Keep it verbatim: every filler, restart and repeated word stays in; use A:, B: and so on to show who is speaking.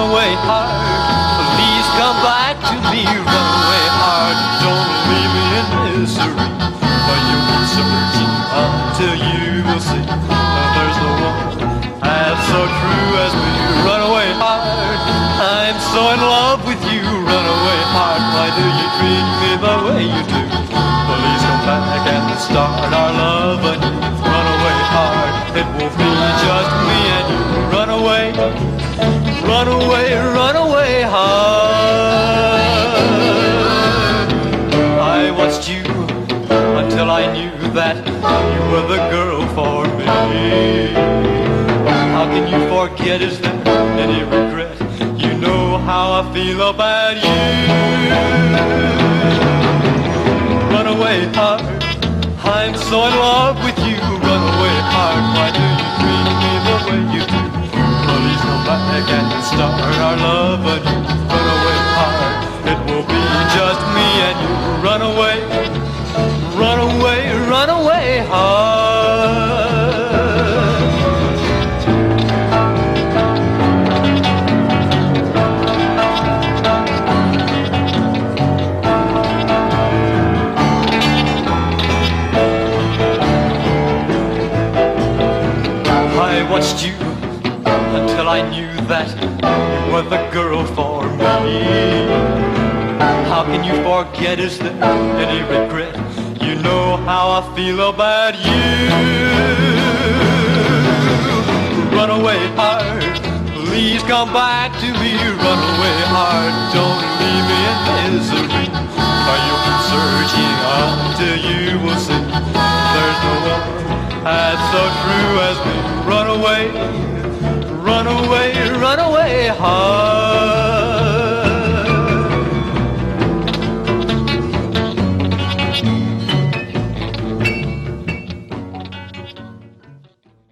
A: away heart, please come back to me. Run away heart, don't leave me in misery. For you'll be searching until you will see there's no one as so true as me. Run away heart, I'm so in love with you. Run away heart, why do you treat me the way you do? Please come back and start our love anew. Run away heart, it will be just me and you. Run away, run away, run away heart. I watched you until I knew that you were the girl for me. How can you forget? Is there any regret? You know how I feel about you. Run away heart, I'm so in love with you. Run away heart, why do you treat me the way you do? Please come back and start our love anew. Run away heart, it will be just me and you. Run away, run away, run away heart. I watched you until I knew that you were the girl for me. How can you forget? Is there any regret? You know how I feel about you. Run away heart, please come back to me. Run away heart, don't leave me in misery. For you'll be searching until you will see there's no one as so true as me. Run away,